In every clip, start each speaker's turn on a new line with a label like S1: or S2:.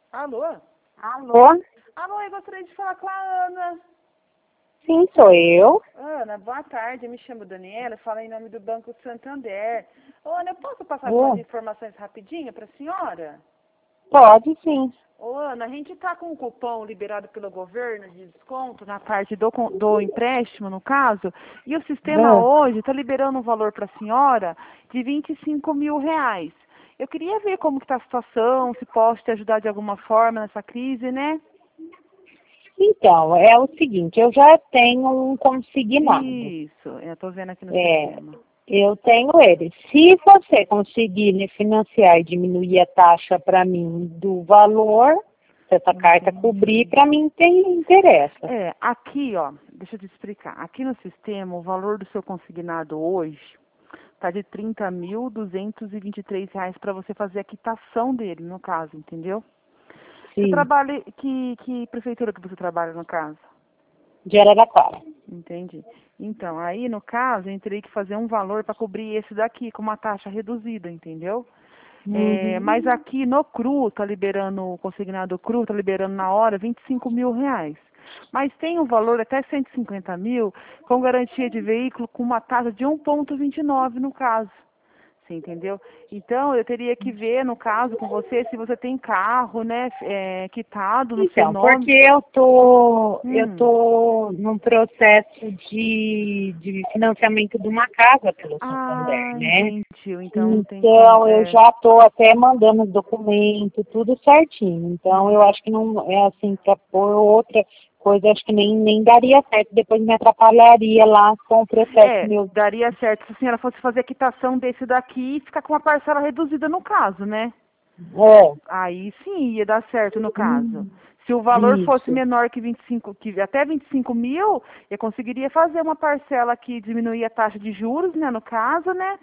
S1: Alô?
S2: Alô?
S1: Alô, eu gostaria de falar com a Ana.
S2: Sim, sou eu.
S1: Ana, boa tarde. Eu me chamo Daniela, falo em nome do Banco Santander. Ô, Ana, eu posso passar algumas
S2: Ô,
S1: informações rapidinho para a senhora?
S2: pode sim.
S1: Ô, Ana, a gente está com um cupom liberado pelo governo de desconto na parte do empréstimo, no caso, e o sistema
S2: Ah,
S1: hoje está liberando um valor para a senhora de R$ 25.000. Eu queria ver como que está a situação, se posso te ajudar de alguma forma nessa crise, né?
S2: Então, é o seguinte, eu já tenho um consignado.
S1: Isso, eu estou vendo aqui no
S2: É,
S1: sistema.
S2: eu tenho ele. Se você conseguir me financiar e diminuir a taxa para mim do valor, se essa carta cobrir,
S1: Entendi.
S2: para mim tem interessa.
S1: É, aqui, ó, deixa eu te explicar. Aqui no sistema, o valor do seu consignado hoje está de R$ 30.223 para você fazer a quitação dele, no caso, entendeu? Você
S2: Sim,
S1: trabalha, que prefeitura que você trabalha, no caso?
S2: de Araraquara.
S1: Entendi. Então, aí, no caso, eu teria que fazer um valor para cobrir esse daqui, com uma taxa reduzida, entendeu? É,
S2: Uhum.
S1: mas aqui no CRU, tá liberando, o consignado CRU, tá liberando na hora R$ 25.000. Mas tem um valor até 150 mil com garantia de veículo com uma taxa de 1,29 no caso. Você entendeu? Então, eu teria que ver, no caso, com você, se você tem carro, né, quitado no seu
S2: Então,
S1: nome.
S2: porque eu
S1: Hum.
S2: tô num processo de financiamento de uma casa pelo Santander,
S1: Ah,
S2: né?
S1: entendi. Então não tem como.
S2: Então, eu já estou até mandando os documentos, tudo certinho. Então, eu acho que não é assim, para pôr outra coisa, acho que nem daria certo, depois me atrapalharia lá com o processo meu.
S1: Daria certo se a senhora fosse fazer a quitação desse daqui e ficar com uma parcela reduzida no caso, né?
S2: É,
S1: Aí sim ia dar certo no caso. Se o valor fosse
S2: isso.
S1: menor que 25, que até 25 mil, eu conseguiria fazer uma parcela que diminuía a taxa de juros, né, no caso, né?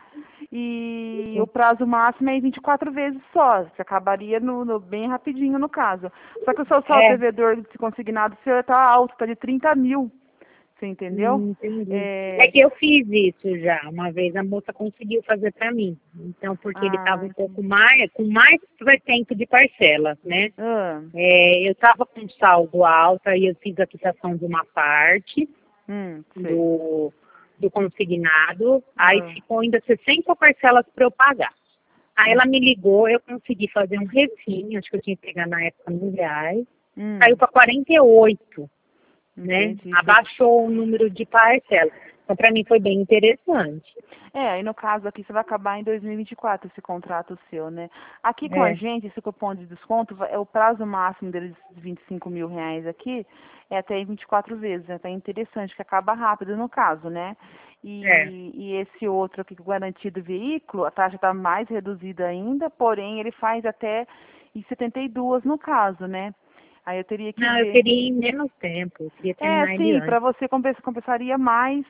S1: E o prazo máximo é em 24 vezes só. Você acabaria bem rapidinho no caso. Só que o seu saldo
S2: É,
S1: devedor de consignado seu está alto, está de 30 mil. Você entendeu?
S2: entendi. É
S1: É...
S2: que eu fiz isso já. Uma vez a moça conseguiu fazer para mim. Então, porque ele estava
S1: Ah,
S2: um pouco mais, com mais tempo de parcelas, né?
S1: ah,
S2: É, eu estava com saldo alto, aí eu fiz a quitação de uma parte
S1: sei.
S2: do consignado, aí
S1: Ah,
S2: ficou ainda 60 parcelas para eu pagar. Aí
S1: hum,
S2: ela me ligou, eu consegui fazer um refim, acho que eu tinha que pegar na época R$ 1.000, caiu
S1: hum,
S2: para 48, né?
S1: entendi. Foi.
S2: Abaixou o número de parcelas. Então, para mim foi bem interessante.
S1: Aí no caso aqui você vai acabar em 2024 esse contrato seu, né? Aqui com a
S2: É,
S1: gente, esse cupom de desconto, é o prazo máximo deles de R$ 25.000 aqui, é até em 24 vezes, é até interessante, que acaba rápido no caso, né?
S2: é,
S1: E esse outro aqui, garantido veículo, a taxa está mais reduzida ainda, porém ele faz até em 72 no caso, né? Aí eu teria que
S2: não, eu
S1: ver.
S2: queria ir em menos tempo, eu queria
S1: É,
S2: terminar ele
S1: sim, para
S2: antes.
S1: você compensaria mais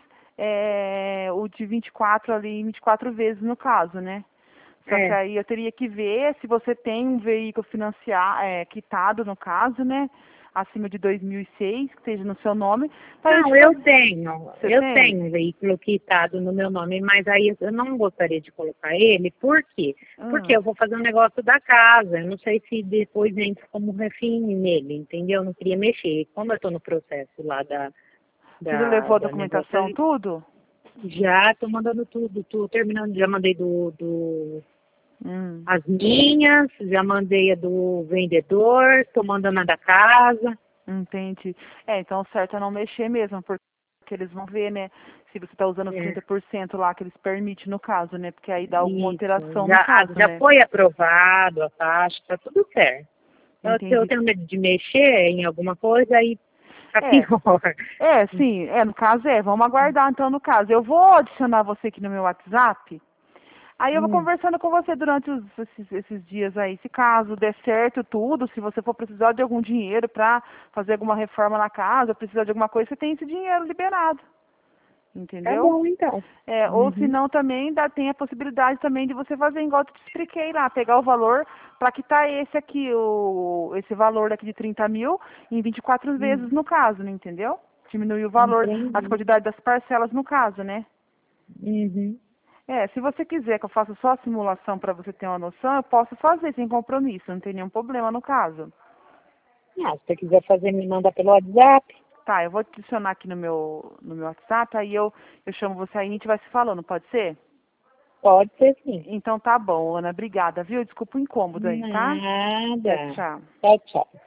S1: o de 24 ali, 24 vezes no caso, né? Só que
S2: É.
S1: aí eu teria que ver se você tem um veículo quitado no caso, né? Acima de 2006, que esteja no seu nome, para
S2: Não,
S1: gente fazer. Você
S2: eu
S1: tem?
S2: tenho um veículo quitado no meu nome, mas aí eu não gostaria de colocar ele, por quê? Porque
S1: Ah,
S2: eu vou fazer um negócio da casa, eu não sei se depois entra como refém nele, entendeu? Eu não queria mexer. Como eu estou no processo lá
S1: você já levou a
S2: da negócio,
S1: documentação, tudo?
S2: já estou mandando tudo, tô terminando, já mandei
S1: Hum.
S2: as minhas, já mandei a do vendedor, estou mandando a da casa.
S1: Entendi. Então o certo é não mexer mesmo, porque eles vão ver, né, se você está usando os
S2: É.
S1: 30% lá que eles permitem no caso, né? Porque aí dá alguma
S2: Isso,
S1: alteração no caso,
S2: já
S1: né?
S2: foi aprovado a taxa, tá tudo certo. Eu
S1: Entendi.
S2: tenho medo de mexer em alguma coisa e tá
S1: É,
S2: pior.
S1: sim, no caso vamos aguardar então no caso. Eu vou adicionar você aqui no meu WhatsApp, aí eu vou
S2: Hum,
S1: conversando com você durante esses dias aí. Se caso der certo tudo, se você for precisar de algum dinheiro para fazer alguma reforma na casa, precisar de alguma coisa, você tem esse dinheiro liberado.
S2: tá
S1: Entendeu?
S2: bom então.
S1: Ou se
S2: Uhum,
S1: não também tem a possibilidade também de você fazer igual eu te expliquei lá, pegar o valor para quitar esse aqui, esse valor daqui de 30 mil em 24 vezes no caso, né, entendeu? Diminuir o valor, as
S2: entendi.
S1: quantidades das parcelas no caso, né?
S2: Uhum.
S1: Se você quiser que eu faça só a simulação para você ter uma noção, eu posso fazer sem compromisso, não tem nenhum problema no caso.
S2: Ah, se você quiser fazer, me manda pelo WhatsApp.
S1: Tá, eu vou te adicionar aqui no meu WhatsApp, aí eu chamo você aí e a gente vai se falando, pode ser?
S2: Pode ser sim.
S1: Então tá bom, Ana, obrigada, viu? Desculpa o incômodo aí, tá? Tchau,
S2: Nada.
S1: tchau.
S2: Tchau, tchau.